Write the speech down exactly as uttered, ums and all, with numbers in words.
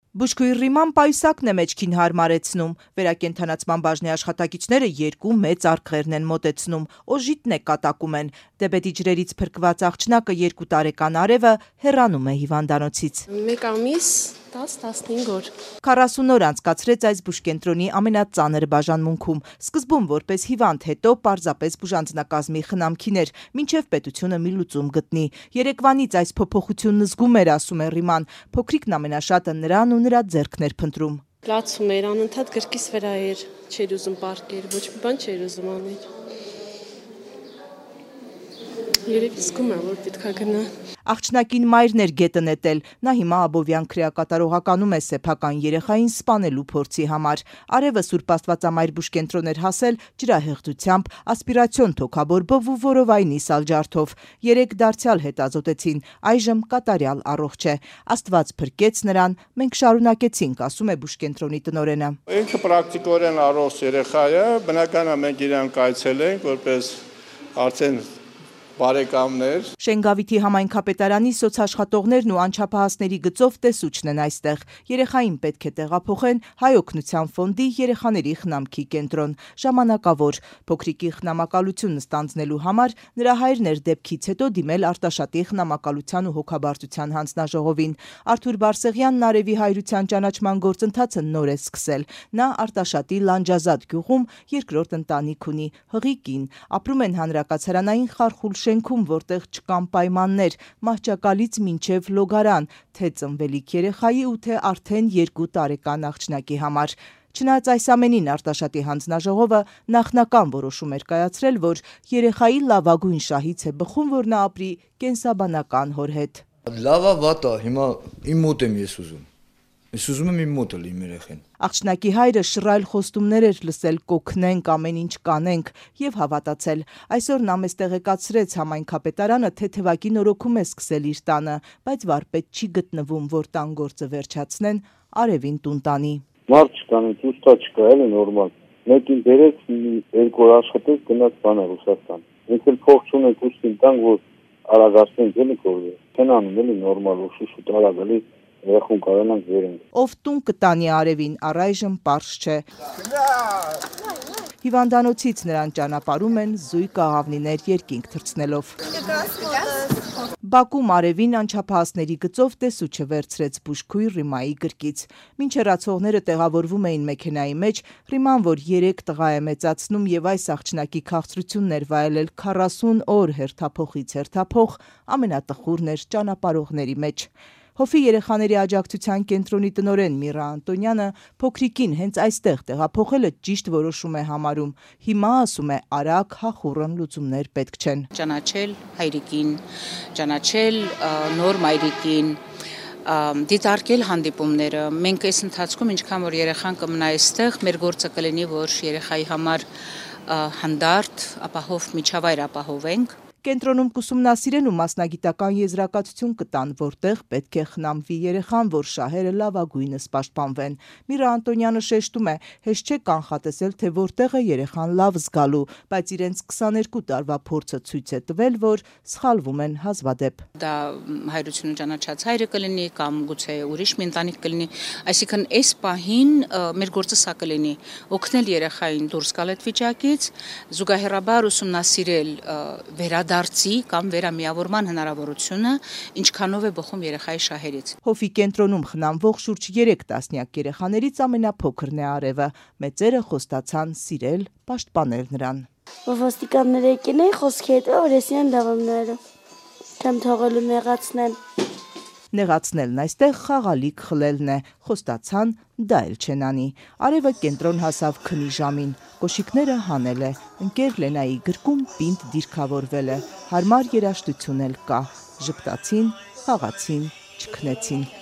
Բուժքույր Ռիման պայուսակն է մեջքին հարմարեցնում, վերակենդանացման բաժնի աշխատակիցները երկու մեծ արկղերն են մոտեցնում, օժիտն է կատակում են, դեբետի ջրերից փրկված աղջնակը երկու տարեկան Արևը հեռանում է հիվանդանոցից։ Մեկ ամիս տաս տասնհինգ օր։ քառասուն օր անցկացրեց այս բուժկենտրոնի ամենածանր բաժանմունքում, սկզբում որպես հիվանդ, հետո պարզապես բուժանձնակազմի խնամքիներ, մինչև պետությունը մի լուծում գտնի։ Երեկվանից այս փոփոխությունն զգում էր, ասում է Ռիման, փոքրիկն ամենաշատը նրան ու նրա ձեռքն էր փնտրում։ Լացում էր, անընդհատ գրկիս վրա էր, չէր ուզում պառկեր, ոչ մի բան չէր ուզում անել։ Երևի զգում է, որ պետքա գնա։ Աղջնակին մայրն էր գետը նետել, նա հիմա Աբովյան քրեակատարողականում է սեփական երեխային սպանելու փորձի համար։ Արևը Սուրբ Աստվածամայր բուժկենտրոն էր հասել ջրահեղձությամբ, ասպիրացիոն թոքաբորբով ու որովայնի սալջարդով։ Երեք դարձյալ հետազոտեցին, այժմ կատարյալ առողջ է։ Աստված փրկեց նրան, մենք շարունակեցինք, ասում է բուժկենտրոնի տնօրենը։ Ինքը պրակտիկորեն առողջ երեխա է, բնական է մենք իրան կայցել ենք, որպես արդեն բարեկամներ։ Շենգավիթի համայնքապետարանի սոցաշխատողներն ու անչափահասների գծով տեսուչն են այստեղ։ Երեխային պետք է տեղափոխեն Հայ օգնության ֆոնդի երեխաների խնամքի կենտրոն։ Ժամանակավոր փոքրիկի խնամակալությունն ստանձնելու համար նրա հայրն էր դեպքից հետո դիմել Արտաշատի խնամակալության ու հոգաբարձության հանձնաժողովին։ Արթուր Բարսեղյանն Արևի հայրության ճանաչման գործընթացը նոր է սկսել։ Նա Արտաշատի Լանջազատ գյուղում երկրորդ ընտանիք ունի, հղի կին, ապրում են հանրակացարանային խարխուլ շենքում, որտեղ չկան պայմաններ, մահճակալից մինչև լոգարան, թե ծնվելիք երեխայի ու թե արդեն երկու տարեկան աղջնակի համար։ Չնայած այս ամենին Արտաշատի հանձնաժողովը նախնական որոշում էր կայացրել, որ երեխայի լավագույն շահից է բխում, որ նա ապրի կենսաբանական հոր հետ։ Լավա վատա, հիմա իմ մոտ եմ ես ուզում։ Ես ուզում եմ իմ մոտ լինի իմ երեխան։ Աղջնակի հայրը շռայլ խոստումներ էր լսել կօգնենք, ամեն ինչ կանենք եւ հավատացել։ Այսօր նա մեզ տեղեկացրեց համայնքապետարանը, թե թվակի նորոգում է սկսել իր տանը, բայց վարպետ չի գտնվում, որ տան գործը վերջացնեն, Արևին տուն տանի։ Մարդ չկանենք, ուստա չկա, էլի նորմալ։ Մեկին բերեց, երկու օր աշխատեց, գնաց բանը Ռուսաստան։ Մենք էլ փող չունենք, ուստին տանք, որ արագացնենք էլի կողմը։ Քնանում էլի նորմալ, ու շուշուտ արագ էլի երախուն կարողանանք վերենք։ Ով տուն կտանի Արևին, առայժմ պարզ չէ։ Հիվանդանոցից նրան ճանապարհում են զույգ աղավնիներ երկինք թռցնելով։ Բաքում Արևին անչափահասների գծով տեսուչը վերցրեց բուժքույր Ռիմայի գրկից։ Մինչ հեռացողները տեղավորվում էին մեքենայի մեջ, Ռիման, որ երեք տղա է մեծացնում եւ այս աղջնակի քաղցրությունն էր վայելել քառասուն օր հերթափոխից հերթափոխ, ամենատխուրն էր ճանապարհողների մեջ։ Հոֆի երեխաների աջակցության կենտրոնի տնօրեն Միրա Անտոնյանը փոքրիկին հենց այստեղ տեղափոխելը ճիշտ որոշում է համարում։ Հիմա, ասում է, արագ հախուռն լուծումներ պետք չեն։ Ճանաչել հայրիկին, ճանաչել նոր մայրիկին, դիտարկել հանդիպումները։ Մենք այս ընթացքում ինչքան որ երեխան կմնա այստեղ, մեր գործը կլինի, որ երեխայի համար հանդարտ, ապահով միջավայր ապահովենք։ Կենտրոնում կուսումնասիրեն ու մասնագիտական եզրակացություն կտան, որտեղ պետք է խնամվի երեխան, որ շահերը լավագույնս պաշտպանվեն։ Միրա Անտոնյանը շեշտում է, հեշտ չէ կանխատեսել, թե որտեղ է երեխան լավ զգալու, բայց իրենց քսաներկու տարվա փորձը ցույց է տվել, որ սխալվում են հազվադեպ։ Դա հայրությունը ճանաչած հայրը կլինի կամ գուցե ուրիշ մի ընտանիք կլինի, այսինքն այս պահին մեր գործը սա կլինի՝ օգնել երեխային դուրս գալ այդ վիճակից, զուգահեռաբար ուսումնասիրել վերա դարձի կամ վերամիավորման հնարավորությունը ինչքանով է բխում երեխայի շահերից։ Հոֆի կենտրոնում խնամվող շուրջ երեք տասնյակ երեխաներից ամենափոքրն է Արևը։ Մեծերը խոստացան սիրել, պաշտպանել նրան։ Ոստիկանները եկել են խոսքի հետ, որ ես իրեն լավ եմ նայում, չեմ թողելու նեղացնել։ Նեղացնելն այստեղ խաղալիք խլելն է, խոստացան, դա էլ չեն անի։ Արևը կենտրոն հասավ քնի ժամին, կոշիկները հանել է, ընկեր Լենայի գրկում պինդ դիրքավորվել է, հարմար երաժշտություն էլ կա, ժպտացին, խաղացին, չքնեցին։